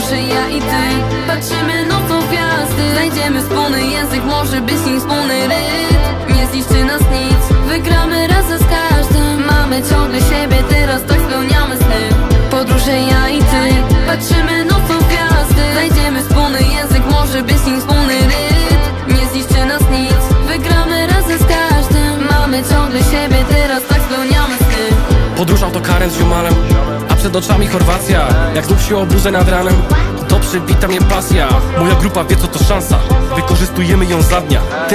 podróży ja i ty. Patrzymy nocą w gwiazdy, znajdziemy wspólny język, może być nim wspólny rytm. Nie zniszczy nas nic, wygramy razem z każdym. Mamy ciągle siebie, teraz tak spełniamy sny. Podróże ja i ty, patrzymy nocą w gwiazdy, znajdziemy wspólny język, może być nim wspólny rytm. Nie zniszczy nas nic, wygramy razem z każdym. Mamy ciągle siebie, teraz tak spełniamy sny. Podróż autokarem z ziomalem, a przed oczami Chorwacja. Jak znów się obudzę nad ranem, to przybita mnie pasja. Moja grupa wie co to szansa, wykorzystujemy ją za dnia.